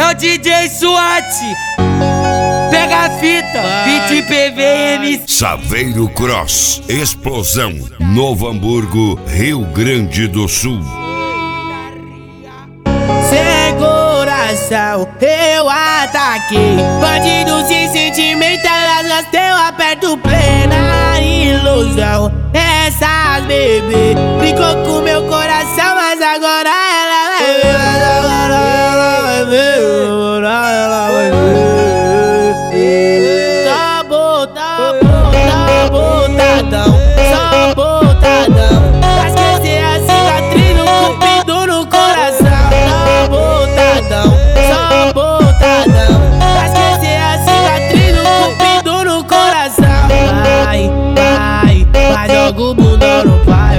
É o DJ SWAT. Pega a fita, 20 PV MC. Saveiro Cross, explosão, Novo Hamburgo, Rio Grande do Sul. Sem coração, eu ataquei. Bandido sem sentimento, elas gasteu, aperto plena ilusão. Essas bebê brincou com meu coração, mas agora ela vai ver. Tá botadão, só botadão. Pra esquecer a cicatriz do cupido no coração. Tá botadão, só botadão. Pra esquecer a cicatriz do cupido no coração. Vai, joga o bunda no pai.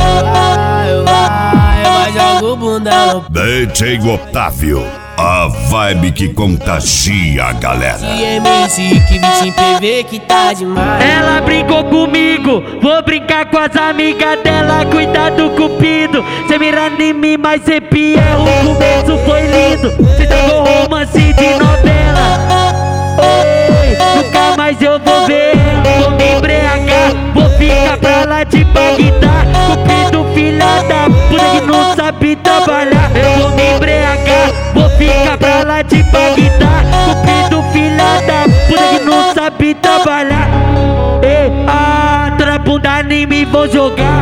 Vai, joga o bunda no pai. DJ Otávio, a vibe que contagia a galera. MC que 20 PV que tá demais. Ela brincou comigo, vou brincar com as amigas dela. Cuidado, cupido, cê mira em mim, mas sempre é o começo foi lindo. Cê jogou romance de novela. Oi, nunca mais eu vou ver. Vou me embriagar, vou ficar pra lá de Bagdá. Cupido, filha da puta que não sabe trabalhar. Eu vou me embriagar, vou ficar pra lá de Bagdá. Cupido, filha da puta que não sabe trabalhar. Toda bunda nem me vou jogar.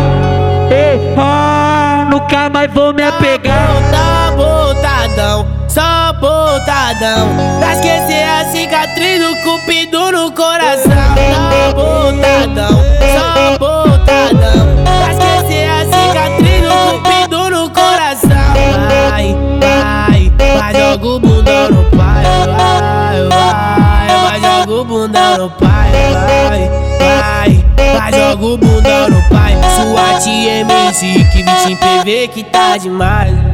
Nunca mais vou me apegar. Tá botadão, só botadão. Pra esquecer a cicatriz do cupido no coração. Tá botadão, só botadão. Pra esquecer a cicatriz do cupido no coração. Vai, joga o bunda no pai. Vai, joga o bunda no pai. Vai, joga o bunda no pai. SWAT MC que 20 PV que tá demais.